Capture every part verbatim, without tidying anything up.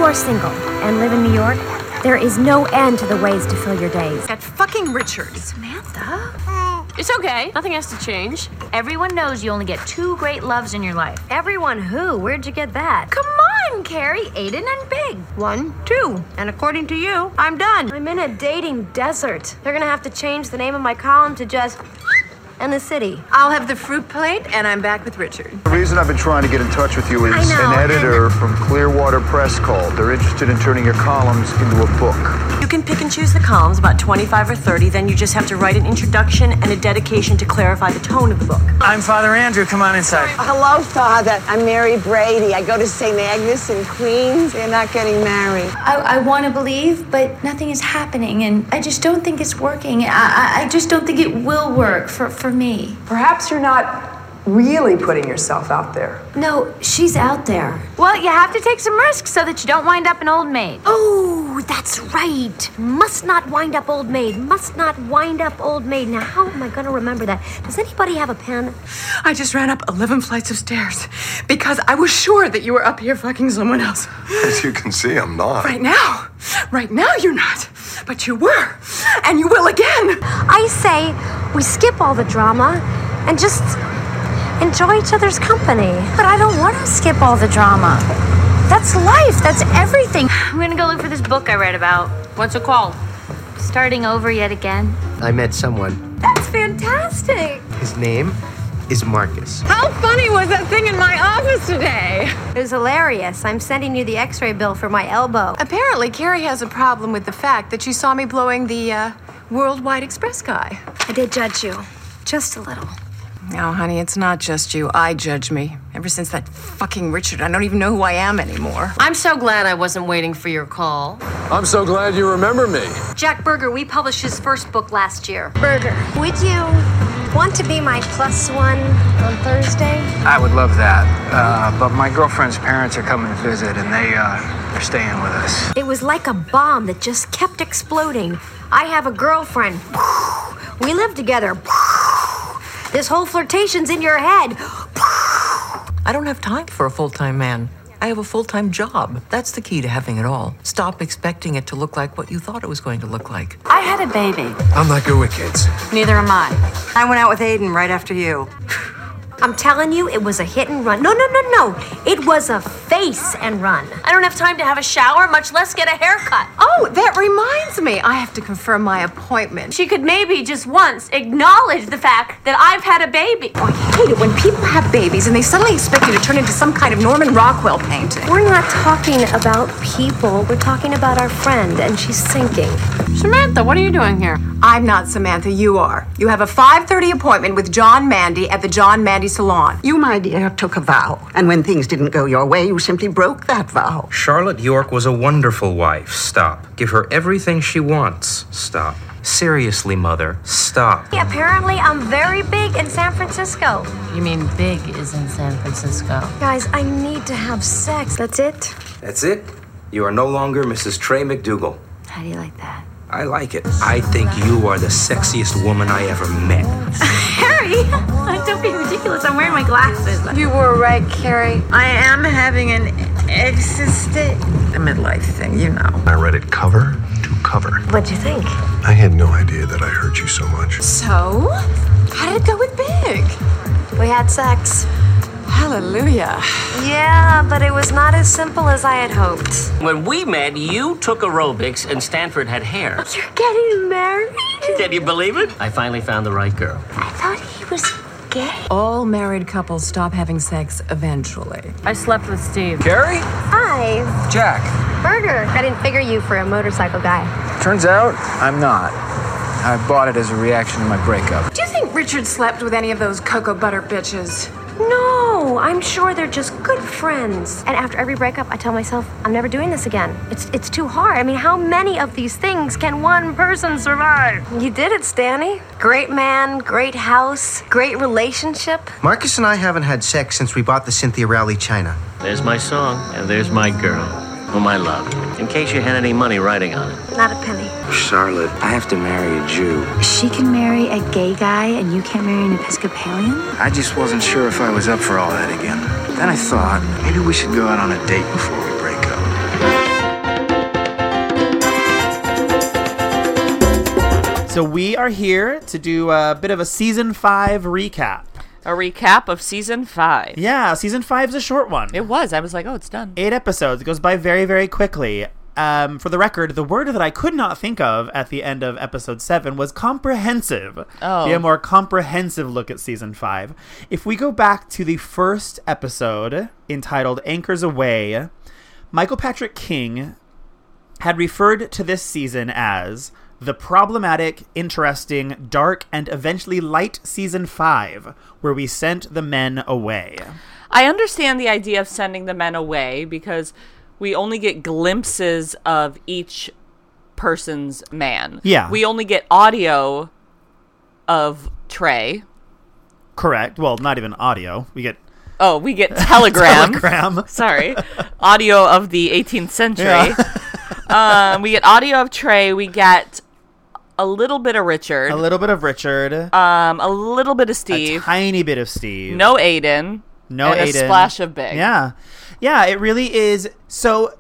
are single and live in New York, there is no end to the ways to fill your days. That fucking Richard. Samantha? It's okay. Nothing has to change. Everyone knows you only get two great loves in your life. Everyone who? Where'd you get that? Come on, Carrie. Aiden and Big. One, two. And according to you, I'm done. I'm in a dating desert. They're gonna have to change the name of my column to just... and the city. I'll have the fruit plate, and I'm back with Richard. The reason I've been trying to get in touch with you is I know, an editor from Clearwater Press called. They're interested in turning your columns into a book. You can pick and choose the columns, about twenty-five or thirty, then you just have to write an introduction and a dedication to clarify the tone of the book. I'm Father Andrew. Come on inside. Hello, Father. I'm Mary Brady. I go to Saint Agnes in Queens. They're not getting married. I, I want to believe, but nothing is happening, and I just don't think it's working. I, I, I just don't think it will work for, for me. Perhaps you're not really putting yourself out there. No, she's out there. Well, you have to take some risks so that you don't wind up an old maid. Oh, that's right. Must not wind up old maid. Must not wind up old maid. Now, how am I gonna remember that? Does anybody have a pen? I just ran up eleven flights of stairs because I was sure that you were up here fucking someone else. As you can see, I'm not. Right now. Right now you're not. But you were. And you will again. I say we skip all the drama and just enjoy each other's company. But I don't want to skip all the drama. That's life. That's everything. I'm gonna go look for this book I read about. What's it called? Starting Over Yet Again. I met someone. That's fantastic. His name is Marcus. How funny was that thing in my office today? It was hilarious. I'm sending you the x-ray bill for my elbow. Apparently, Carrie has a problem with the fact that you saw me blowing the uh, Worldwide Express guy. I did judge you. Just a little. No, honey, it's not just you. I judge me. Ever since that fucking Richard, I don't even know who I am anymore. I'm so glad I wasn't waiting for your call. I'm so glad you remember me. Jack Berger, we published his first book last year. Berger, would you want to be my plus one on Thursday? I would love that. Uh, but my girlfriend's parents are coming to visit, and they, uh, they're staying with us. It was like a bomb that just kept exploding. I have a girlfriend. We live together. This whole flirtation's in your head. I don't have time for a full-time man. I have a full-time job. That's the key to having it all. Stop expecting it to look like what you thought it was going to look like. I had a baby. I'm not good with kids. Neither am I. I went out with Aiden right after you. I'm telling you, it was a hit and run. No, no, no, no. It was a face and run. I don't have time to have a shower, much less get a haircut. Oh, that reminds me. I have to confirm my appointment. She could maybe just once acknowledge the fact that I've had a baby. Oh, I hate it when people have babies and they suddenly expect you to turn into some kind of Norman Rockwell painting. We're not talking about people. We're talking about our friend, and she's sinking. Samantha, what are you doing here? I'm not Samantha, you are. You have a five thirty appointment with John Mandy at the John Mandy Salon. You, my dear, took a vow. And when things didn't go your way, you simply broke that vow. Charlotte York was a wonderful wife. Stop. Give her everything she wants. Stop. Seriously, Mother. Stop. Apparently, I'm very big in San Francisco. You mean big is in San Francisco? Guys, I need to have sex. That's it? That's it. You are no longer Missus Trey McDougal. How do you like that? I like it. I think you are the sexiest woman I ever met. Harry! Don't be ridiculous. I'm wearing my glasses. You were right, Carrie. I am having an existent a midlife thing, you know. I read it cover to cover. What'd you think? I had no idea that I hurt you so much. So, how did it go with Big? We had sex. Hallelujah. Yeah, but it was not as simple as I had hoped. When we met, you took aerobics and Stanford had hair. You're getting married? Can you believe it? I finally found the right girl. I thought he was gay. All married couples stop having sex eventually. I slept with Steve. Carrie? Hi. Jack. Berger. I didn't figure you for a motorcycle guy. Turns out, I'm not. I bought it as a reaction to my breakup. Do you think Richard slept with any of those cocoa butter bitches? No, I'm sure they're just good friends. And after every breakup, I tell myself, I'm never doing this again. It's it's too hard. I mean, how many of these things can one person survive? You did it, Stanny. Great man, great house, great relationship. Marcus and I haven't had sex since we bought the Cynthia Rowley china. There's my song, and there's my girl, whom I love. In case you had any money writing on it. Not a penny. Charlotte, I have to marry a Jew. She can marry a gay guy and you can't marry an Episcopalian? I just wasn't sure if I was up for all that again. Then I thought, maybe we should go out on a date before we break up. So we are here to do a bit of a season five recap. A recap of season five. Yeah, season five is a short one. It was. I was like, oh, it's done. Eight episodes. It goes by very, very quickly. Um, for the record, the word that I could not think of at the end of episode seven was comprehensive. Oh. Be a more comprehensive look at season five. If we go back to the first episode entitled Anchors Away, Michael Patrick King had referred to this season as the problematic, interesting, dark, and eventually light season five, where we sent the men away. I understand the idea of sending the men away because we only get glimpses of each person's man. Yeah. We only get audio of Trey. Correct. Well, not even audio. We get... Oh, we get telegram. telegram. Sorry. Audio of the eighteenth century. Yeah. um, we get audio of Trey. We get a little bit of Richard. A little bit of Richard. Um, a little bit of Steve. A tiny bit of Steve. No Aiden. No and Aiden. a splash of Big. Yeah. Yeah, it really is. So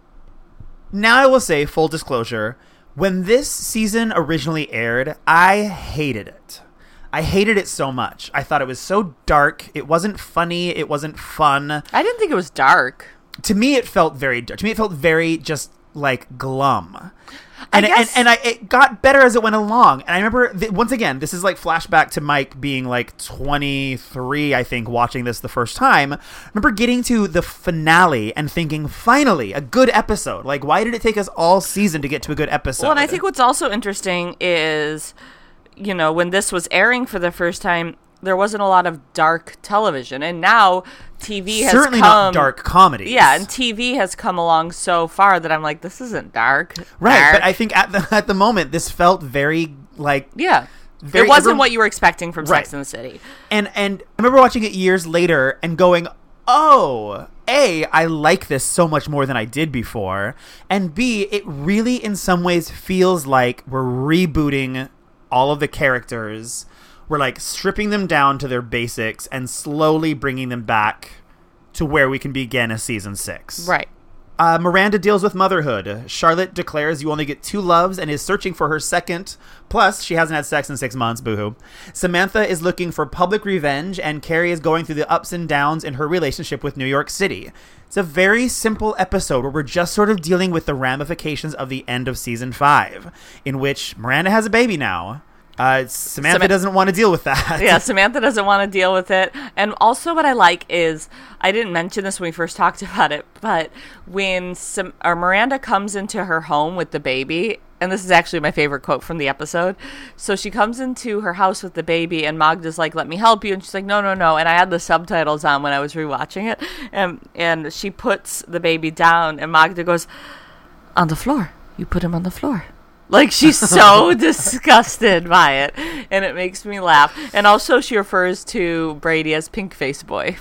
now I will say, full disclosure, when this season originally aired, I hated it. I hated it so much. I thought it was so dark. It wasn't funny. It wasn't fun. I didn't think it was dark. To me, it felt very dark. To me, it felt very just like glum. And, I guess... and and I it got better as it went along. And I remember, th- once again, this is like flashback to Mike being like twenty-three, I think, watching this the first time. I remember getting to the finale and thinking, finally, a good episode. Like, why did it take us all season to get to a good episode? Well, and I think what's also interesting is, you know, when this was airing for the first time, there wasn't a lot of dark television. And now T V has Certainly come... not dark comedies. Yeah, and T V has come along so far that I'm like, this isn't dark. Right, dark. but I think at the at the moment, this felt very, like... Yeah. Very, it wasn't everyone, what you were expecting from right. Sex and the City. And, and I remember watching it years later and going, oh... A, I like this so much more than I did before. And B, it really in some ways feels like we're rebooting all of the characters. We're like stripping them down to their basics and slowly bringing them back to where we can begin a season six. Right. Uh, Miranda deals with motherhood. Charlotte declares you only get two loves and is searching for her second. Plus, she hasn't had sex in six months. Boohoo. Samantha is looking for public revenge, and Carrie is going through the ups and downs in her relationship with New York City. It's a very simple episode where we're just sort of dealing with the ramifications of the end of season five, in which Miranda has a baby now. Uh, Samantha Sam- doesn't want to deal with that. Yeah, Samantha doesn't want to deal with it. And also what I like is, I didn't mention this when we first talked about it, but when Sam- or Miranda comes into her home with the baby, and this is actually my favorite quote from the episode. So she comes into her house with the baby, and Magda's like, let me help you. And she's like, no, no, no. And I had the subtitles on when I was rewatching it. And, and she puts the baby down, and Magda goes, on the floor. You put him on the floor. Like, she's so disgusted by it, and it makes me laugh. And also, she refers to Brady as Pink Face Boy.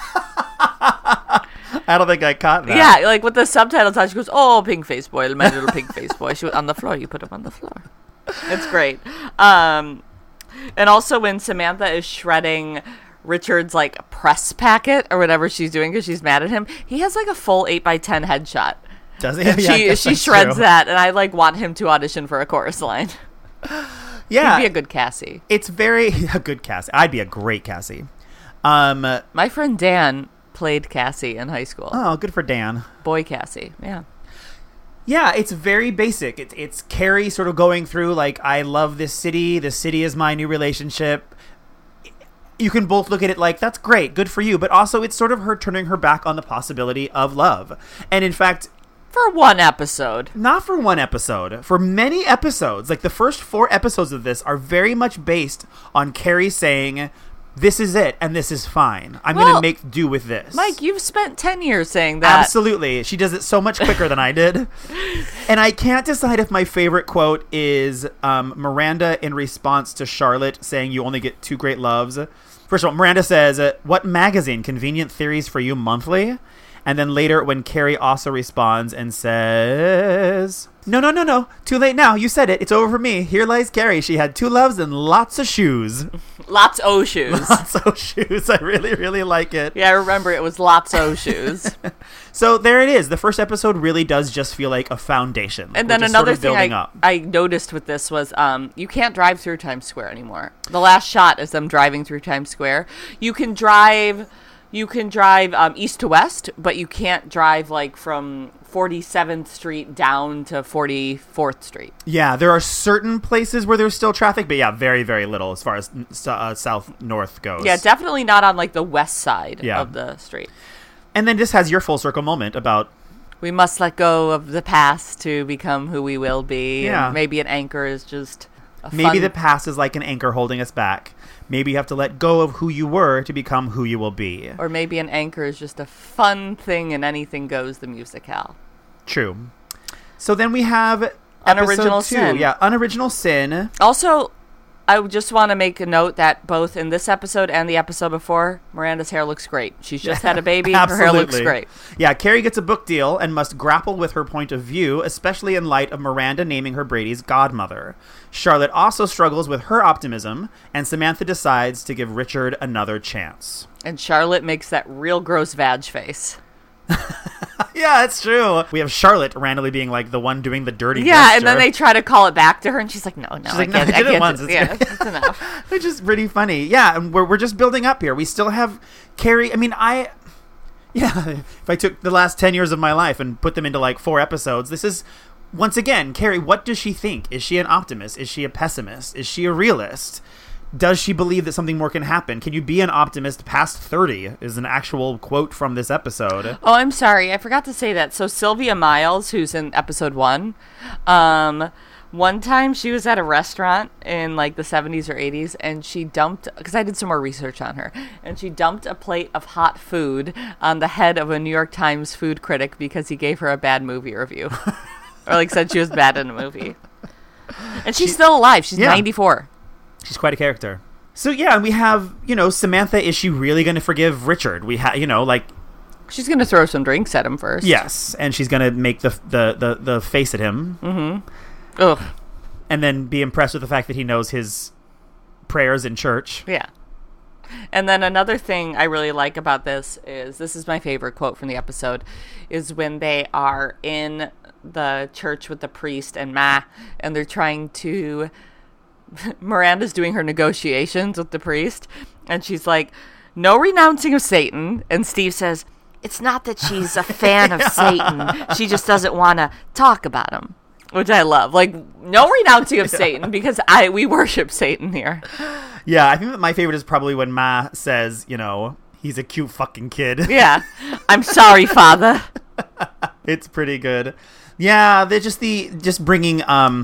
I don't think I caught that. Yeah, like, with the subtitles on, she goes, oh, Pink Face Boy, my little Pink Face Boy. She was on the floor. You put him on the floor. It's great. Um, and also, when Samantha is shredding Richard's, like, press packet or whatever she's doing because she's mad at him, he has, like, a full eight by ten headshot. Does he? Yeah, she she shreds true. that, and I like want him to audition for a chorus line. Yeah, he'd be a good Cassie. It's very a good Cassie. I'd be a great Cassie. Um, my friend Dan played Cassie in high school. Oh, good for Dan. Boy Cassie, yeah. Yeah, it's very basic. It's it's Carrie sort of going through like, I love this city. The city is my new relationship. You can both look at it like, that's great, good for you. But also, it's sort of her turning her back on the possibility of love. And in fact, for one episode. Not for one episode. For many episodes. Like, the first four episodes of this are very much based on Carrie saying, this is it, and this is fine. I'm well, going to make do with this. Mike, you've spent ten years saying that. Absolutely. She does it so much quicker than I did. And I can't decide if my favorite quote is um, Miranda in response to Charlotte saying you only get two great loves. First of all, Miranda says, what magazine? Convenient Theories for You Monthly? And then later when Carrie also responds and says, no, no, no, no. Too late now. You said it. It's over for me. Here lies Carrie. She had two loves and lots of shoes. Lots o' shoes. Lots of shoes. I really, really like it. Yeah, I remember it was lots o' shoes. So there it is. The first episode really does just feel like a foundation. And We're then just another sort of thing building I, up. I noticed with this was um, you can't drive through Times Square anymore. The last shot is them driving through Times Square. You can drive... You can drive um, east to west, but you can't drive like from forty-seventh Street down to forty-fourth Street. Yeah, there are certain places where there's still traffic, but yeah, very, very little as far as uh, south-north goes. Yeah, definitely not on like the west side Yeah. of the street. And then this has your full circle moment about... We must let go of the past to become who we will be. Yeah. And maybe an anchor is just a Maybe fun... the past is like an anchor holding us back. Maybe you have to let go of who you were to become who you will be. Or maybe an anchor is just a fun thing and anything goes the musicale. True. So then we have Unoriginal episode two. Sin. Yeah, Unoriginal Sin. Also, I just want to make a note that both in this episode and the episode before, Miranda's hair looks great. She's just had a baby. Her hair looks great. Yeah, Carrie gets a book deal and must grapple with her point of view, especially in light of Miranda naming her Brady's godmother. Charlotte also struggles with her optimism, and Samantha decides to give Richard another chance. And Charlotte makes that real gross vag face. Yeah, it's true. We have Charlotte randomly being like the one doing the dirty Yeah, gesture. and then they try to call it back to her, and she's like, no, no, She's I like, no, can't. I did I it can't once. do- It's yeah, good. it's enough. Which is pretty funny. Yeah, and we're, we're just building up here. We still have Carrie. I mean, I... Yeah, if I took the last ten years of my life and put them into like four episodes, this is... Once again, Carrie, what does she think? Is she an optimist? Is she a pessimist? Is she a realist? Does she believe that something more can happen? Can you be an optimist past thirty? Is an actual quote from this episode. Oh, I'm sorry. I forgot to say that. So Sylvia Miles, who's in episode one, um, one time she was at a restaurant in like the seventies or eighties, and she dumped, because I did some more research on her, and she dumped a plate of hot food on the head of a New York Times food critic because he gave her a bad movie review. Or like said she was bad in a movie. And she's she, still alive. She's yeah. ninety-four. She's quite a character. So yeah, and we have, you know, Samantha, is she really going to forgive Richard? We have, you know, like... She's going to throw some drinks at him first. Yes, and she's going to make the, the, the, the face at him. Mm-hmm. Ugh. And then be impressed with the fact that he knows his prayers in church. Yeah. And then another thing I really like about this is, this is my favorite quote from the episode, is when they are in the church with the priest and Ma, and they're trying to... Miranda's doing her negotiations with the priest, and she's like, no renouncing of Satan. And Steve says, it's not that she's a fan of yeah. Satan. She just doesn't want to talk about him. Which I love. Like, no renouncing of yeah. Satan, because I we worship Satan here. Yeah, I think that my favorite is probably when Ma says, you know, he's a cute fucking kid. Yeah. I'm sorry, Father. It's pretty good. Yeah, they're just the just bringing um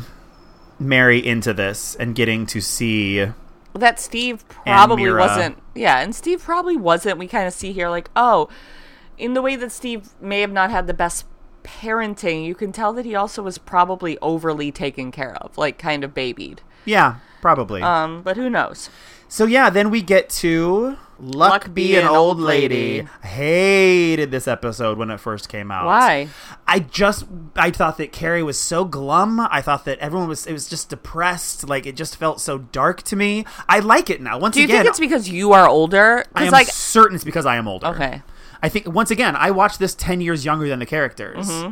Mary into this and getting to see that Steve probably wasn't. Yeah, and Steve probably wasn't. We kind of see here like, oh, in the way that Steve may have not had the best parenting, you can tell that he also was probably overly taken care of, like kind of babied. Yeah, probably. Um, but who knows? So yeah, then we get to Luck, Luck be, be an, an old lady. lady. I hated this episode when it first came out. Why? I just I thought that Carrie was so glum. I thought that everyone was it was just depressed. Like it just felt so dark to me. I like it now. Once Do you again, think it's because you are older? I am like, certain it's because I am older. Okay. I think once again I watched this ten years younger than the characters. Mm-hmm.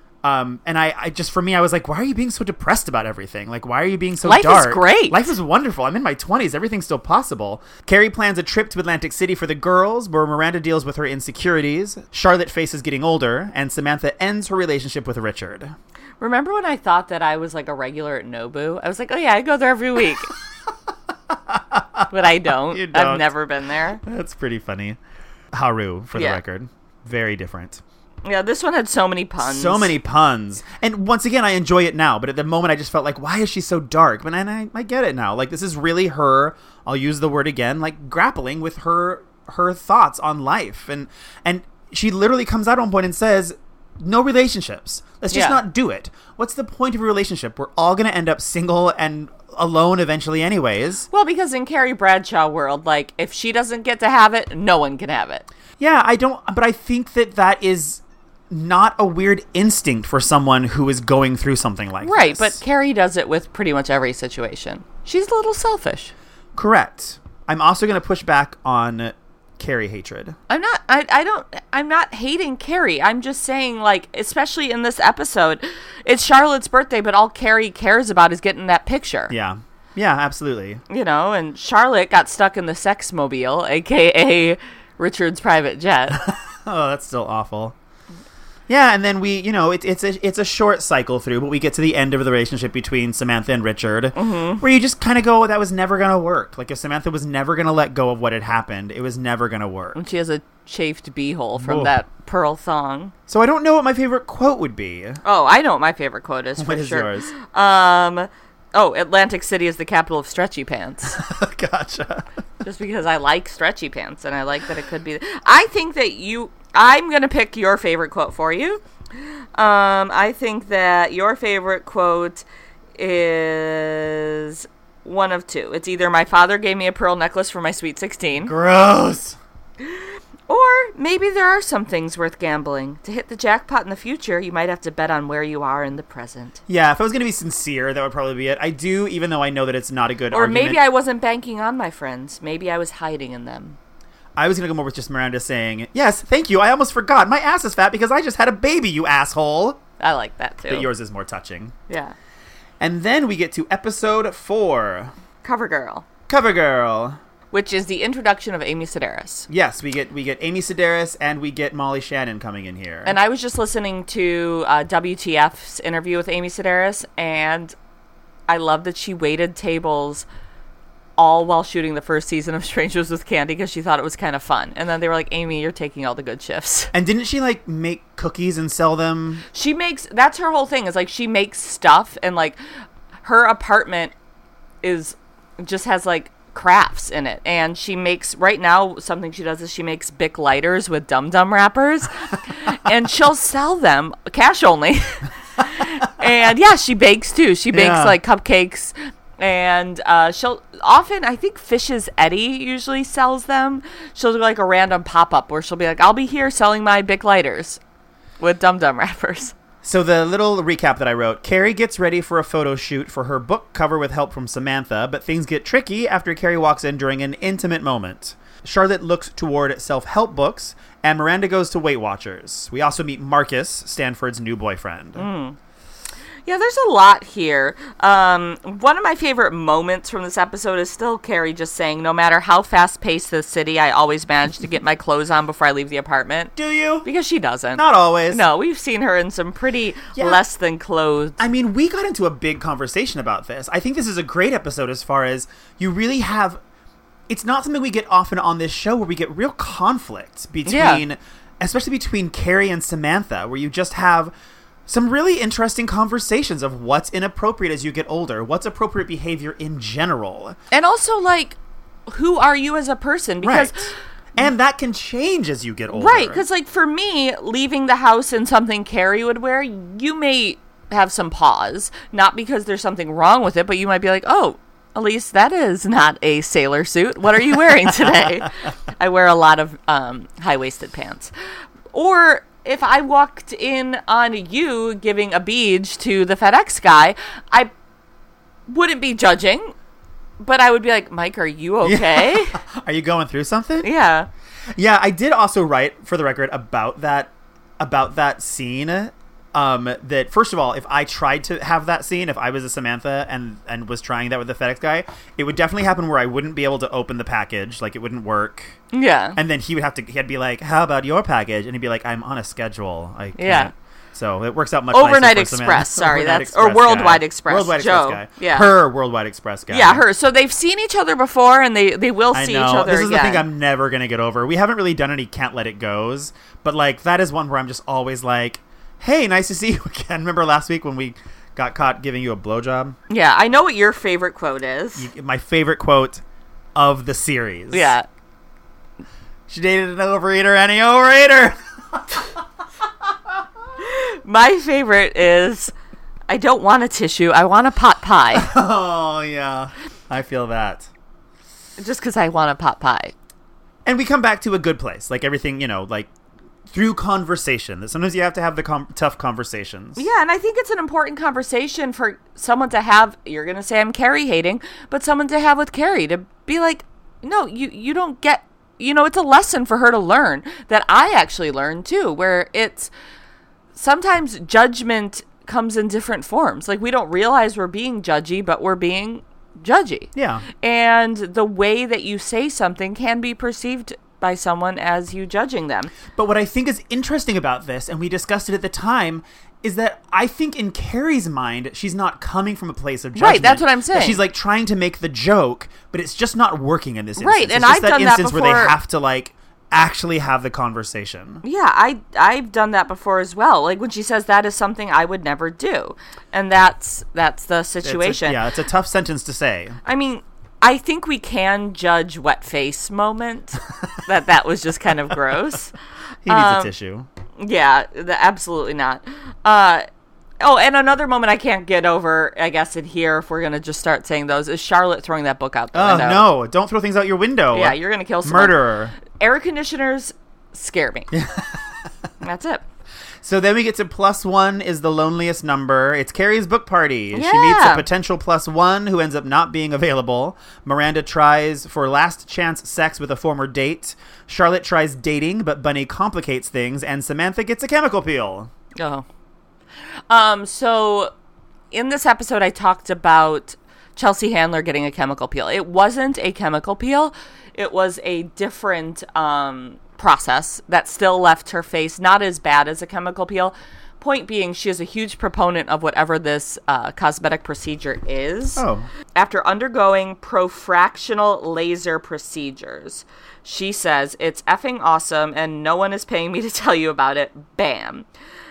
Um, and I, I just, for me, I was like, why are you being so depressed about everything? Like, why are you being so Life dark? Life is great. Life is wonderful. I'm in my twenties. Everything's still possible. Carrie plans a trip to Atlantic City for the girls, where Miranda deals with her insecurities. Charlotte faces getting older, and Samantha ends her relationship with Richard. Remember when I thought that I was like a regular at Nobu? I was like, oh yeah, I go there every week. But I don't. You don't. I've never been there. That's pretty funny. Haru, for the yeah. record. Very different. Yeah, this one had so many puns. So many puns. And once again, I enjoy it now. But at the moment, I just felt like, why is she so dark? But I, I get it now. Like, this is really her, I'll use the word again, like, grappling with her her thoughts on life. And and she literally comes out at one point and says, no relationships. Let's just Yeah. not do it. What's the point of a relationship? We're all going to end up single and alone eventually anyways. Well, because in Carrie Bradshaw world, like, if she doesn't get to have it, no one can have it. Yeah, I don't, but I think that that is not a weird instinct for someone who is going through something like Right, this. but Carrie does it with pretty much every situation. She's a little selfish. Correct. I'm also going to push back on Carrie hatred. I'm not, I, I don't, I'm not hating Carrie. I'm just saying, like, especially in this episode, it's Charlotte's birthday, but all Carrie cares about is getting that picture. Yeah. Yeah, absolutely. You know, and Charlotte got stuck in the sex mobile, a k a. Richard's private jet. Oh, that's still awful. Yeah, and then we, you know, it, it's a it's a short cycle through, but we get to the end of the relationship between Samantha and Richard, Mm-hmm. where you just kind of go, that was never going to work. Like, if Samantha was never going to let go of what had happened, it was never going to work. And she has a chafed beehole from Whoa. that pearl thong. So I don't know what my favorite quote would be. Oh, I know what my favorite quote is, for What is sure. yours? Um, oh, Atlantic City is the capital of stretchy pants. Gotcha. Just because I like stretchy pants, and I like that it could be. I think that you... I'm going to pick your favorite quote for you. Um, I think that your favorite quote is one of two. It's either my father gave me a pearl necklace for my sweet sixteen. Gross. Or maybe there are some things worth gambling. To hit the jackpot in the future, you might have to bet on where you are in the present. Yeah, if I was going to be sincere, that would probably be it. I do, even though I know that it's not a good Or argument. maybe I wasn't banking on my friends. Maybe I was hiding in them. I was going to go more with just Miranda saying, yes, thank you, I almost forgot. My ass is fat because I just had a baby, you asshole. I like that, too. But yours is more touching. Yeah. And then we get to episode four. CoverGirl. CoverGirl. Which is the introduction of Amy Sedaris. Yes, we get we get Amy Sedaris and we get Molly Shannon coming in here. And I was just listening to uh, W T F's interview with Amy Sedaris, and I love that she waited tables all while shooting the first season of Strangers with Candy because she thought it was kind of fun. And then they were like, Amy, you're taking all the good shifts. And didn't she, like, make cookies and sell them? She makes, that's her whole thing, is like she makes stuff, and like her apartment is, just has like crafts in it. And she makes, right now, something she does is she makes Bic lighters with Dum Dum wrappers. And she'll sell them, cash only. And yeah, she bakes too. She bakes Yeah. like cupcakes. And uh, she'll often, I think Fish's Eddie usually sells them. She'll do like a random pop-up where she'll be like, I'll be here selling my Bic lighters with Dum Dum wrappers. So the little recap that I wrote, Carrie gets ready for a photo shoot for her book cover with help from Samantha, but things get tricky after Carrie walks in during an intimate moment. Charlotte looks toward self-help books, and Miranda goes to Weight Watchers. We also meet Marcus, Stanford's new boyfriend. Mm. Yeah, there's a lot here. Um, one of my favorite moments from this episode is still Carrie just saying, no matter how fast-paced the city, I always manage to get my clothes on before I leave the apartment. Do you? Because she doesn't. Not always. No, we've seen her in some pretty Yeah. less than clothes. I mean, we got into a big conversation about this. I think this is a great episode as far as you really have... It's not something we get often on this show where we get real conflict between... Yeah. Especially between Carrie and Samantha, where you just have... some really interesting conversations of what's inappropriate as you get older, what's appropriate behavior in general. And also, like, who are you as a person? Because, right. And that can change as you get older. right, because, like, for me, leaving the house in something Carrie would wear, you may have some pause. Not because there's something wrong with it, but you might be like, oh, Elise, that is not a sailor suit. What are you wearing today? I wear a lot of um, high-waisted pants. Or... if I walked in on you giving a beach to the FedEx guy, I wouldn't be judging, but I would be like, Mike, are you okay? Yeah. Are you going through something? Yeah. Yeah, I did also write, for the record, about that about that scene. Um, that, first of all, if I tried to have that scene, if I was a Samantha and, and was trying that with the FedEx guy, it would definitely happen where I wouldn't be able to open the package. Like, it wouldn't work. Yeah. And then he would have to, he'd be like, how about your package? And he'd be like, I'm on a schedule. I can't. Yeah. So it works out much Overnight nicer for Express, Samantha. sorry, Overnight that's Express or Worldwide guy. Express. Worldwide Joe. Express guy. Yeah. Her Worldwide Express guy. Yeah, her. So they've seen each other before, and they, they will I see know. each other This is again. the thing I'm never going to get over. We haven't really done any Can't Let It Goes, but like that is one where I'm just always like, hey, nice to see you again. Remember last week when we got caught giving you a blowjob? Yeah, I know what your favorite quote is. You, my favorite quote of the series. Yeah. She dated an overeater and he overate her. My favorite is, I don't want a tissue. I want a pot pie. Oh, yeah. I feel that. Just because I want a pot pie. And we come back to a good place. Like everything, you know, like through conversation. Sometimes you have to have the com- tough conversations. Yeah, and I think it's an important conversation for someone to have. You're going to say I'm Carrie hating, but someone to have with Carrie to be like, no, you, you don't get, you know, it's a lesson for her to learn that I actually learned too, where it's sometimes judgment comes in different forms. Like we don't realize we're being judgy, but we're being judgy. Yeah. And the way that you say something can be perceived by someone as you judging them. But what I think is interesting about this, and we discussed it at the time, is that I think in Carrie's mind, she's not coming from a place of judgment. Right, that's what I'm saying. She's like trying to make the joke, but it's just not working in this instance. Right, it's and just I've that done that instance where they before. have to like actually have the conversation. Yeah, I, I've done that before as well. Like when she says that is something I would never do. And that's that's the situation. It's a, yeah, it's a tough sentence to say. I mean, I think we can judge wet face moment. that that was just kind of gross. He needs um, a tissue. Yeah, the, absolutely not. Uh, oh, and another moment I can't get over, I guess, in here, if we're going to just start saying those, is Charlotte throwing that book out the Oh, window. no. Don't throw things out your window. Yeah, you're going to kill someone. Murderer. Air conditioners scare me. That's it. So then we get to plus one is the loneliest number. It's Carrie's book party. Yeah. She meets a potential plus one who ends up not being available. Miranda tries for last chance sex with a former date. Charlotte tries dating, but Bunny complicates things. And Samantha gets a chemical peel. Oh. Um, so in this episode, I talked about Chelsea Handler getting a chemical peel. It wasn't a chemical peel. It was a different um, process that still left her face not as bad as a chemical peel. Point being, she is a huge proponent of whatever this uh, cosmetic procedure is. Oh. After undergoing profractional laser procedures, she says, it's effing awesome and no one is paying me to tell you about it. Bam.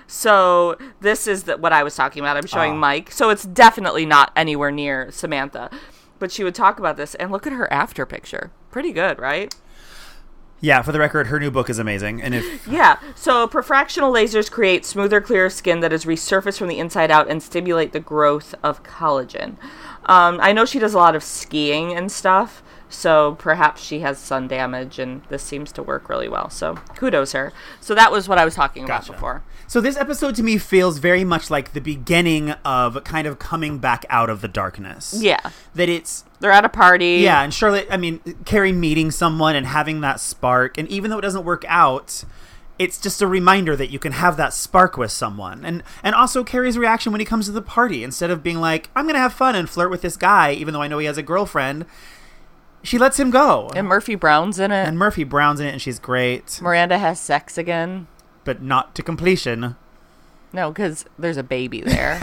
So this is the, what I was talking about. I'm showing Oh. Mike. So it's definitely not anywhere near Samantha. But she would talk about this, and look at her after picture. Pretty good, right? Yeah, for the record, her new book is amazing. And if Yeah. So profractional lasers create smoother, clearer skin that is resurfaced from the inside out and stimulate the growth of collagen. Um, I know she does a lot of skiing and stuff, so perhaps she has sun damage, and this seems to work really well. So kudos her. So that was what I was talking about Gotcha. before. So this episode to me feels very much like the beginning of kind of coming back out of the darkness. Yeah. That it's... They're at a party. Yeah, and Charlotte, I mean, Carrie meeting someone and having that spark, and even though it doesn't work out, it's just a reminder that you can have that spark with someone. And and also Carrie's reaction when he comes to the party, instead of being like, I'm going to have fun and flirt with this guy, even though I know he has a girlfriend, she lets him go. And Murphy Brown's in it. And Murphy Brown's in it, and she's great. Miranda has sex again. But not to completion. No, because there's a baby there.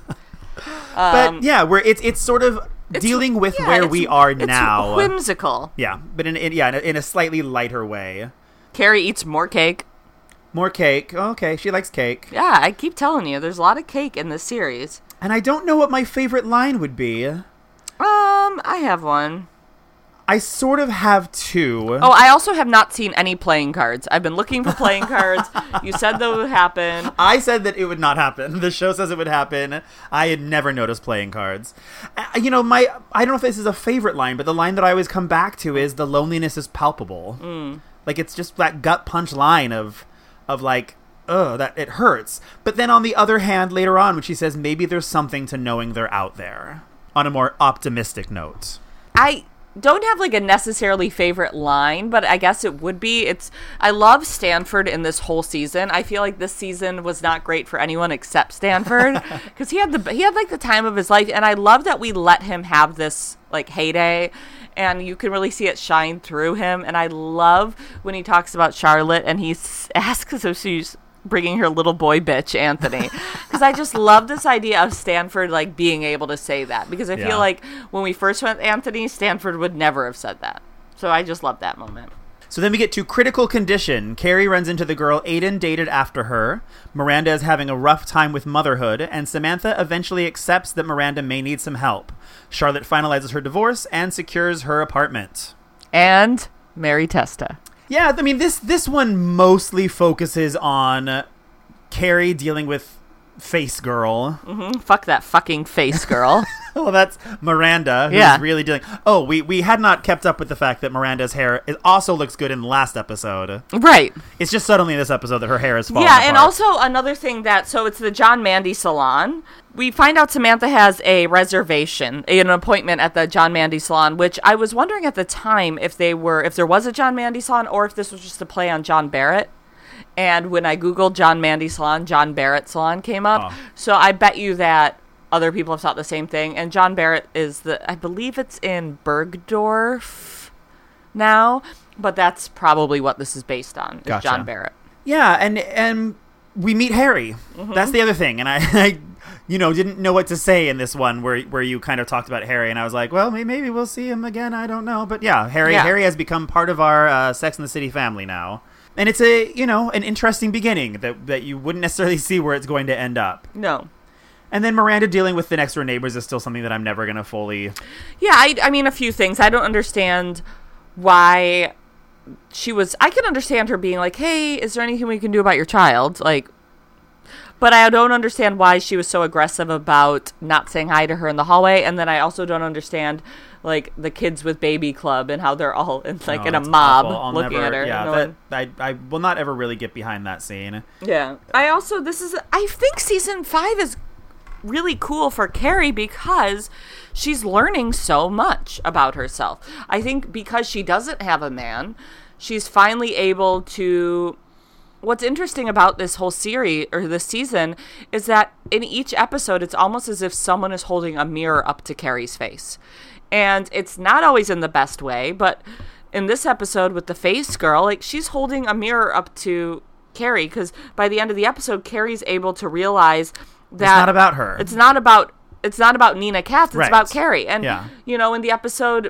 But um, yeah, where it's it's sort of it's- dealing with yeah, where it's- we are it's now. whimsical. Yeah, but in, in yeah in a, in a slightly lighter way. Carrie eats more cake. More cake. Oh, okay, she likes cake. Yeah, I keep telling you, there's a lot of cake in this series. And I don't know what my favorite line would be. Um, I have one. I sort of have two. Oh, I also have not seen any playing cards. I've been looking for playing cards. You said that would happen. I said that it would not happen. The show says it would happen. I had never noticed playing cards. Uh, you know, my I don't know if this is a favorite line, but the line that I always come back to is the loneliness is palpable. Mm. Like it's just that gut punch line of of like, oh, that it hurts. But then on the other hand, later on when she says maybe there's something to knowing they're out there, on a more optimistic note. I don't have like a necessarily favorite line, but I guess it would be. It's I love Stanford in this whole season. I feel like this season was not great for anyone except Stanford because he had the he had like the time of his life, and I love that we let him have this like heyday, and you can really see it shine through him. And I love when he talks about Charlotte and he s- asks if she's bringing her little boy bitch Anthony, because I just love this idea of Stanford like being able to say that, because I Yeah. feel like when we first went with Anthony, Stanford would never have said that. So I just love that moment. So then we get to critical condition. Carrie runs into the girl Aiden dated after her. Miranda is having a rough time with motherhood, and Samantha eventually accepts that Miranda may need some help. Charlotte finalizes her divorce and secures her apartment. And Mary Testa. Yeah, I mean, this this one mostly focuses on Carrie dealing with Face Girl. Mm-hmm. Fuck that fucking Face Girl. Well, that's Miranda, who's Yeah. really dealing... Oh, we, we had not kept up with the fact that Miranda's hair it also looks good in the last episode. Right. It's just suddenly in this episode that her hair is falling Yeah, apart. and also another thing that, so it's the John Mandy Salon. We find out Samantha has a reservation, an appointment at the John Mandy Salon, which I was wondering at the time if they were, if there was a John Mandy Salon or if this was just a play on John Barrett. And when I Googled John Mandy Salon, John Barrett Salon came up. Oh. So I bet you that other people have thought the same thing. And John Barrett is the, I believe it's in Bergdorf now, but that's probably what this is based on, is Gotcha. John Barrett. Yeah, and and we meet Harry. Mhm. That's the other thing. And I, I, you know, didn't know what to say in this one where where you kind of talked about Harry. And I was like, well, may- maybe we'll see him again. I don't know. But yeah, Harry, Yeah. Harry has become part of our uh, Sex and the City family now. And it's a, you know, an interesting beginning that, that you wouldn't necessarily see where it's going to end up. No. And then Miranda dealing with the next door neighbors is still something that I'm never going to fully... Yeah, I, I mean, a few things. I don't understand why she was... I can understand her being like, hey, is there anything we can do about your child? Like, but I don't understand why she was so aggressive about not saying hi to her in the hallway. And then I also don't understand, like, the kids with baby club and how they're all in, like, Oh, in a that's mob awful. I'll looking never- at her. Yeah, going, that, I, I will not ever really get behind that scene. Yeah. I also, this is, I think season five is really cool for Carrie because she's learning so much about herself. I think because she doesn't have a man, she's finally able to... What's interesting about this whole series, or this season, is that in each episode, it's almost as if someone is holding a mirror up to Carrie's face. And it's not always in the best way, but in this episode with the Face Girl, like, she's holding a mirror up to Carrie, because by the end of the episode, Carrie's able to realize that... It's not about her. It's not about, it's not about Nina Katz, it's Right. about Carrie. And, Yeah. you know, in the episode...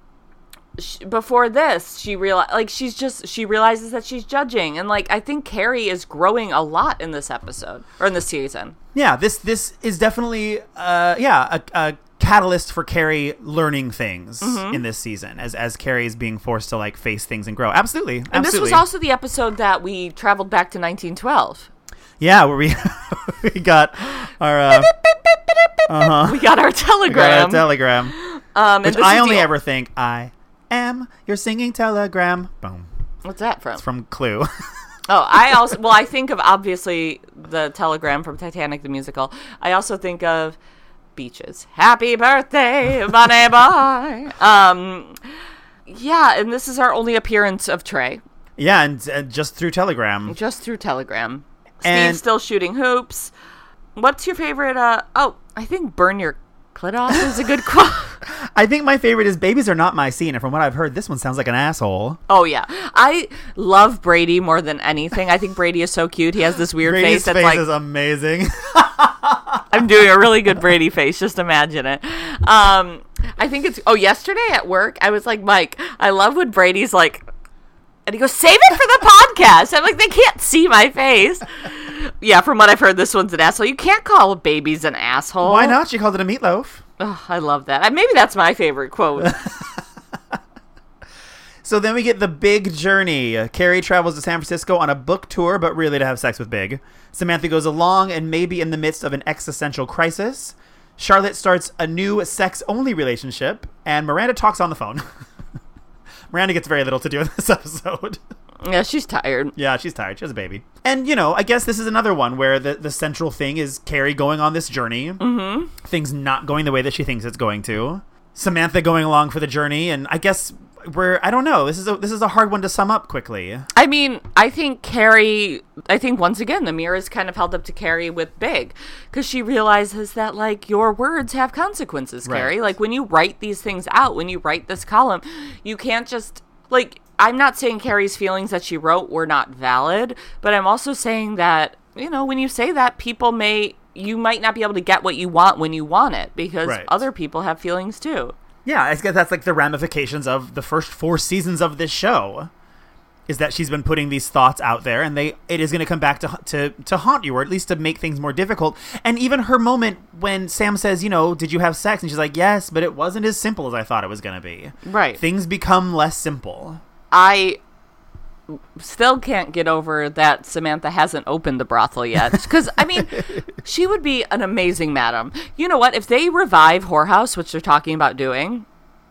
She, before this, she real like she's just she realizes that she's judging, and like I think Carrie is growing a lot in this episode or in this season. Yeah, this this is definitely uh yeah a, a catalyst for Carrie learning things Mhm. in this season as as Carrie is being forced to like face things and grow. Absolutely, absolutely. And this was also the episode that we traveled back to nineteen twelve. Yeah, where we we got our uh, uh-huh. We got our We telegram. got our telegram. Um, and which this I is only the- ever think I am your singing telegram. Boom. What's that from? It's from Clue. Oh, I also well, I think of obviously the telegram from Titanic the musical. I also think of Beaches. Happy birthday, bunny boy. Um, yeah, and this is our only appearance of Trey. Yeah, and uh, just through telegram. Just through telegram. And- Steve's still shooting hoops. What's your favorite? Uh, oh, I think "Burn Your Clit Off" is a good quote. I think my favorite is "Babies Are Not My Scene," and from what I've heard, this one sounds like an asshole. Oh yeah, I love Brady more than anything. I think Brady is so cute. He has this weird Brady's face that's face like is amazing. I'm doing a really good Brady face. Just imagine it. Um, I think it's. Oh, yesterday at work, I was like, Mike, I love when Brady's like, and he goes, "Save it for the podcast." I'm like, they can't see my face. Yeah, from what I've heard, this one's an asshole. You can't call babies an asshole. Why not? She called it a meatloaf. Oh, I love that. Maybe that's my favorite quote. So then we get the big journey. Uh, Carrie travels to San Francisco on a book tour, but really to have sex with Big. Samantha goes along and maybe in the midst of an existential crisis. Charlotte starts a new sex-only relationship, and Miranda talks on the phone. Miranda gets very little to do in this episode. Yeah, she's tired. Yeah, she's tired. She has a baby. And, you know, I guess this is another one where the, the central thing is Carrie going on this journey. Mm-hmm. Things not going the way that she thinks it's going to. Samantha going along for the journey, and I guess we're, I don't know, this is a, this is a hard one to sum up quickly. I mean, I think Carrie, I think once again, the mirror is kind of held up to Carrie with Big, because she realizes that, like, your words have consequences, Right. Carrie. Like, when you write these things out, when you write this column, you can't just, like, I'm not saying Carrie's feelings that she wrote were not valid, but I'm also saying that, you know, when you say that, people may, you might not be able to get what you want when you want it, because Right. other people have feelings too. Yeah, I guess that's like the ramifications of the first four seasons of this show, is that she's been putting these thoughts out there, and they it is going to come back to to to haunt you, or at least to make things more difficult. And even her moment when Sam says, you know, did you have sex? And she's like, yes, but it wasn't as simple as I thought it was going to be. Right. Things become less simple. I still can't get over that Samantha hasn't opened the brothel yet. Because, I mean, she would be an amazing madam. You know what? If they revive Whorehouse, which they're talking about doing,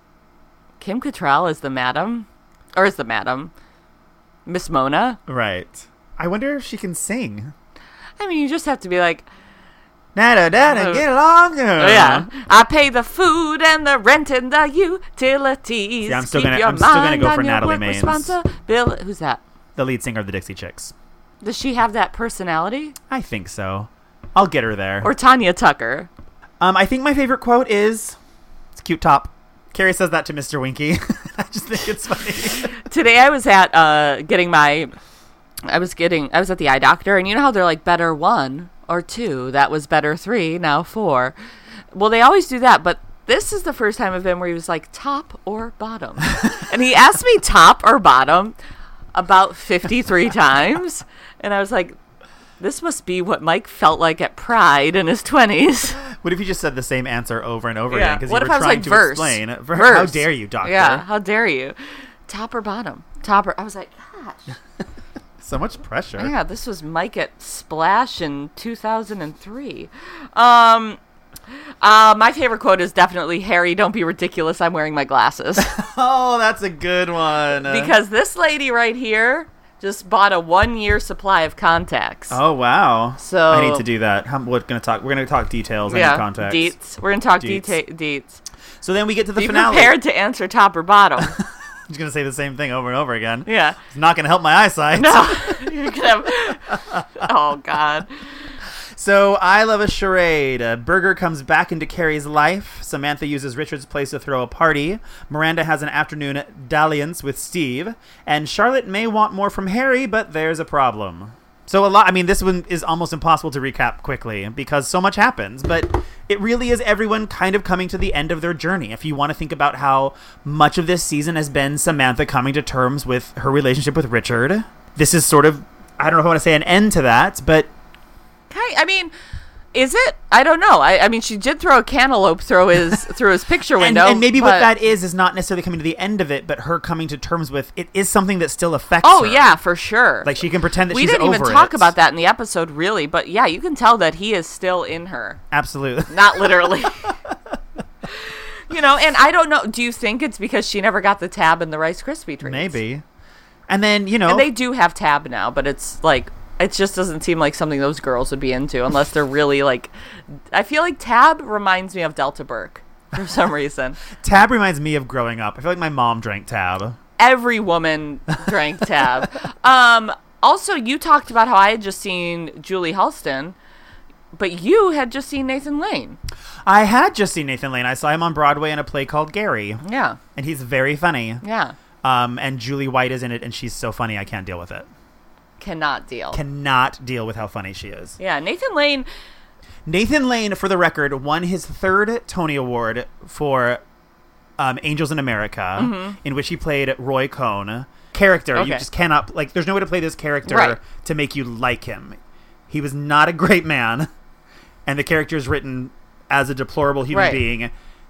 Kim Cattrall is the madam. Or is the madam. Miss Mona. Right. I wonder if she can sing. I mean, you just have to be like... Nada, nada, uh, get along. Oh, yeah. I pay the food and the rent and the utilities. See, I'm still Keep gonna, your I'm still gonna go mind for on your Natalie work Maines. responsibil- Who's that? The lead singer of the Dixie Chicks. Does she have that personality? I think so. I'll get her there. Or Tanya Tucker. Um, I think my favorite quote is, it's a cute top. Carrie says that to Mister Winky. I just think it's funny. Today I was at uh, getting my, I was getting, I was at the eye doctor, and you know how they're like better one or two, that was better three, now four. Well, they always do that, but this is the first time I've been where he was like top or bottom. And he asked me top or bottom about fifty-three times. And I was like, this must be what Mike felt like at Pride in his twenties. What if you just said the same answer over and over Yeah. again? Because you What were if I was trying like to verse? explain. Verse. How dare you, doctor? Yeah, how dare you? Top or bottom? Top or... I was like, gosh. So much pressure. Yeah, this was Mike at Splash in two thousand three. Um... Uh, my favorite quote is definitely, Harry, don't be ridiculous, I'm wearing my glasses. Oh, that's a good one. Because this lady right here just bought a one-year supply of contacts. Oh, wow. So I need to do that. How, what gonna talk? We're going to talk details. Yeah, I need contacts. deets. We're going to talk Deets. deta- deets. So then we get to the Be finale. prepared to answer top or bottom. I'm just going to say the same thing over and over again. Yeah. It's not going to help my eyesight. No. You're gonna have... Oh, God. So, I love a charade. Uh, Berger comes back into Carrie's life. Samantha uses Richard's place to throw a party. Miranda has an afternoon dalliance with Steve. And Charlotte may want more from Harry, but there's a problem. So, a lot. I mean, this one is almost impossible to recap quickly because so much happens. But it really is everyone kind of coming to the end of their journey. If you want to think about how much of this season has been Samantha coming to terms with her relationship with Richard, this is sort of, I don't know if I want to say an end to that, but... I mean, is it? I don't know. I, I mean, she did throw a cantaloupe through his through his picture window. And, and maybe but... what that is is not necessarily coming to the end of it, but her coming to terms with it is something that still affects oh, her. Oh, yeah, for sure. Like, she can pretend that we she's over it. We didn't even talk about that in the episode, really. But, yeah, you can tell that he is still in her. Absolutely. Not literally. You know, and I don't know. Do you think it's because she never got the tab in the Rice Krispie treats? Maybe. And then, you know... And they do have tab now, but it's, like... It just doesn't seem like something those girls would be into unless they're really like... I feel like Tab reminds me of Delta Burke for some reason. Tab reminds me of growing up. I feel like my mom drank Tab. Every woman drank Tab. Um, also, you talked about how I had just seen Julie Halston, but you had just seen Nathan Lane. I had just seen Nathan Lane. I saw him on Broadway in a play called Gary. Yeah. And he's very funny. Yeah. Um, and Julie White is in it, and she's so funny I can't deal with it. Cannot deal. Cannot deal with how funny she is. Yeah, Nathan Lane. Nathan Lane, for the record, won his third Tony Award for um, Angels in America, mm-hmm. in which he played Roy Cohn. Character, okay. you just cannot, like, there's no way to play this character right. to make you like him. He was not a great man, and the character is written as a deplorable human right. being,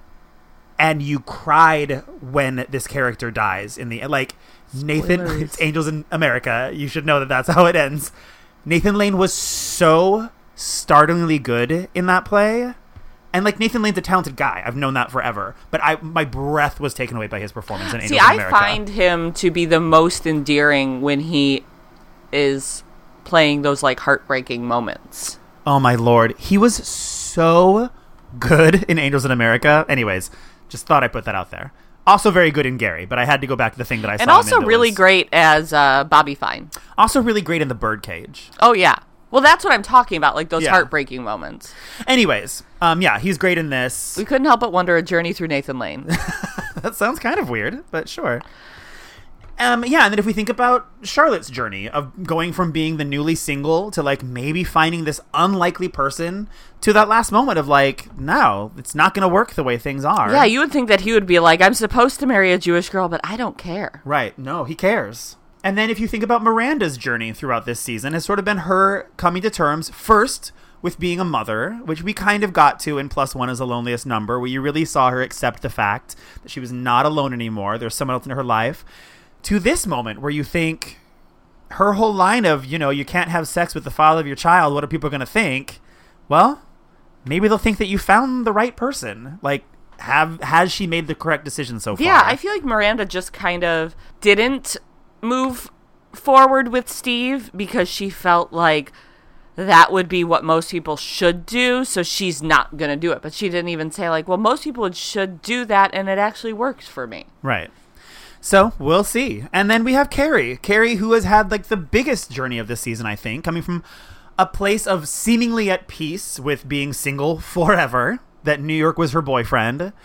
and you cried when this character dies in the, like... Nathan, Spoilers. It's Angels in America. You should know that that's how it ends. Nathan Lane was so startlingly good in that play. And, like, Nathan Lane's a talented guy. I've known that forever. But I, my breath was taken away by his performance in Angels See, in I America. I find him to be the most endearing when he is playing those, like, heartbreaking moments. Oh, my Lord. He was so good in Angels in America. Anyways, just thought I'd put that out there. Also very good in Gary, but I had to go back to the thing that I saw. And also him in really was, great as uh, Bobby Fine. Also really great in The Birdcage. Oh, yeah. Well, that's what I'm talking about, like those Yeah. heartbreaking moments. Anyways, um, yeah, he's great in this. We couldn't help but wonder a journey through Nathan Lane. That sounds kind of weird, but sure. Um, yeah, and then if we think about Charlotte's journey of going from being the newly single to, like, maybe finding this unlikely person to that last moment of, like, no, it's not going to work the way things are. Yeah, you would think that he would be like, I'm supposed to marry a Jewish girl, but I don't care. Right. No, he cares. And then if you think about Miranda's journey throughout this season, has sort of been her coming to terms first with being a mother, which we kind of got to in Plus One is the Loneliest Number, where you really saw her accept the fact that she was not alone anymore. There's someone else in her life. To this moment where you think, her whole line of, you know, you can't have sex with the father of your child. What are people going to think? Well, maybe they'll think that you found the right person. Like, have has she made the correct decision so far? Yeah, I feel like Miranda just kind of didn't move forward with Steve because she felt like that would be what most people should do, so she's not going to do it. But she didn't even say, like, well, most people should do that, and it actually works for me. Right. So, we'll see. And then we have Carrie. Carrie, who has had, like, the biggest journey of this season, I think, coming from a place of seemingly at peace with being single forever, that New York was her boyfriend,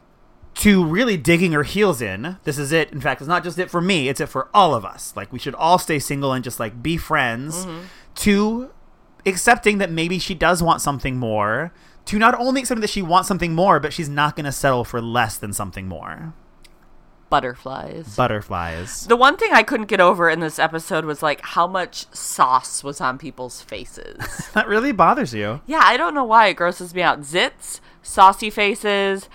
to really digging her heels in. This is it. In fact, it's not just it for me, it's it for all of us. Like, we should all stay single and just, like, be friends. Mm-hmm. To accepting that maybe she does want something more. To not only accepting that she wants something more, but she's not going to settle for less than something more. Butterflies. Butterflies. The one thing I couldn't get over in this episode was, like, how much sauce was on people's faces. That really bothers you. Yeah, I don't know why it grosses me out. Zits, saucy faces,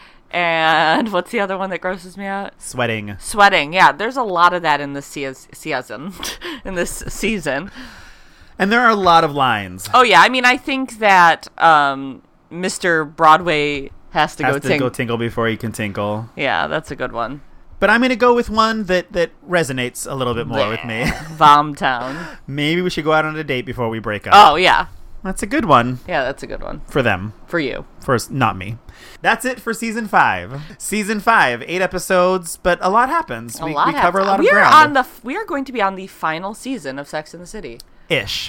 and what's the other one that grosses me out? Sweating. Sweating, yeah. There's a lot of that in this se- season. in this season. And there are a lot of lines. Oh, yeah. I mean, I think that um, Mister Broadway has to has go to tinkle. go tinkle before he can tinkle. Yeah, that's a good one. But I'm going to go with one that, that resonates a little bit more Blech. with me. Vomtown. Maybe we should go out on a date before we break up. Oh, yeah. That's a good one. Yeah, that's a good one. For them. For you. For not me. That's it for season five. Season five, eight episodes, but a lot happens. A we lot we cover happens. a lot we of are ground. On the, we are going to be on the final season of Sex and the City. Ish.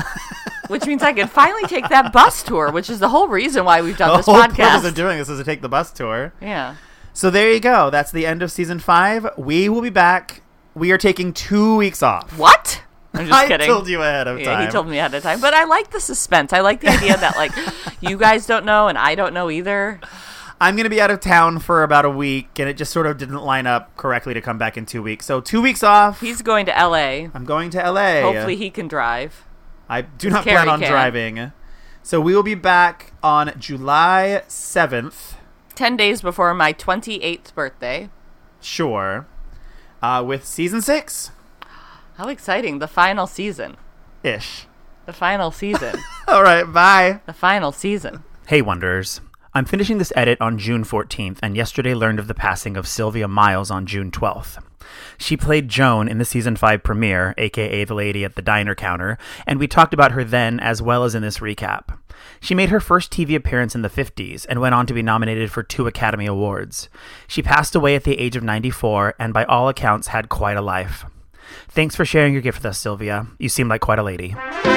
Which means I can finally take that bus tour, which is the whole reason why we've done the this whole podcast. The purpose of doing this is to take the bus tour. Yeah. So there you go. That's the end of season five. We will be back. We are taking two weeks off. What? I'm just I kidding. told you ahead of yeah, time. He told me ahead of time. But I like the suspense. I like the idea that, like, you guys don't know and I don't know either. I'm going to be out of town for about a week, and it just sort of didn't line up correctly to come back in two weeks. So two weeks off. He's going to L A. I'm going to L A. Hopefully he can drive. I do not plan on can. driving. So we will be back on July seventh. Ten days before my twenty-eighth birthday. Sure. Uh, with season six. How exciting. The final season. Ish. The final season. All right, bye. The final season. Hey, Wonders. I'm finishing this edit on June fourteenth, and yesterday learned of the passing of Sylvia Miles on June twelfth. She played Joan in the season five premiere, aka the lady at the diner counter, and we talked about her then as well as in this recap. She made her first T V appearance in the fifties and went on to be nominated for two Academy Awards. She passed away at the age of ninety-four and by all accounts had quite a life. Thanks for sharing your gift with us, Sylvia. You seem like quite a lady.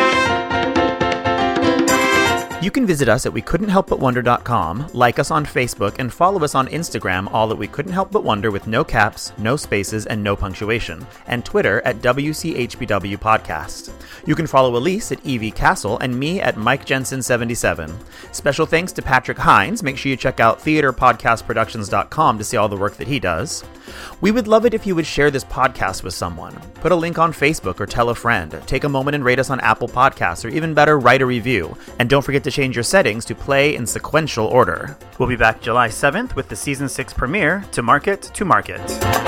You can visit us at we couldn't help but wonder dot com, like us on Facebook, and follow us on Instagram, all at We Couldn't Help But Wonder with no caps, no spaces, and no punctuation, and Twitter at W C H B W Podcast. You can follow Elise at Evie Castle and me at Mike Jensen seventy-seven. Special thanks to Patrick Hines. Make sure you check out theater podcast productions dot com to see all the work that he does. We would love it if you would share this podcast with someone. Put a link on Facebook or tell a friend. Take a moment and rate us on Apple Podcasts, or even better, write a review. And don't forget to change your settings to play in sequential order. We'll be back July seventh with the season six premiere, To Market to Market.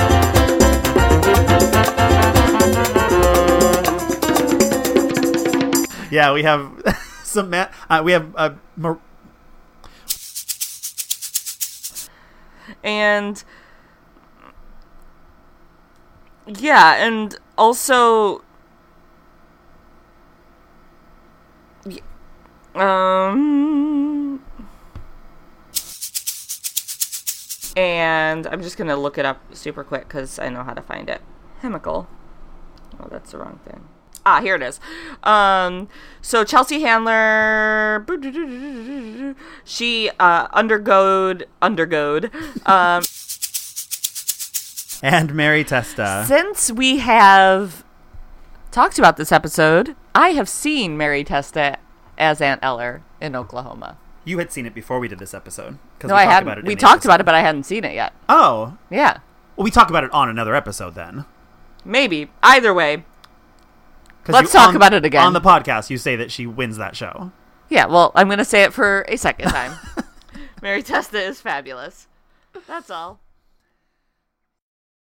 Yeah, we have some. Uh, we have uh, Mar- and yeah, and also um and I'm just gonna look it up super quick because I know how to find it. Chemical. Oh, that's the wrong thing. Ah, here it is. Um, so Chelsea Handler, she uh, undergoed, undergoed. Um, and Mary Testa. Since we have talked about this episode, I have seen Mary Testa as Aunt Eller in Oklahoma. You had seen it before we did this episode. No, I hadn't. We talked about it, but I hadn't seen it yet. Oh. Yeah. Well, we talk about it on another episode then. Maybe. Either way. Let's talk on, about it again. On the podcast, you say that she wins that show. Yeah, well, I'm going to say it for a second time. Mary Testa is fabulous. That's all.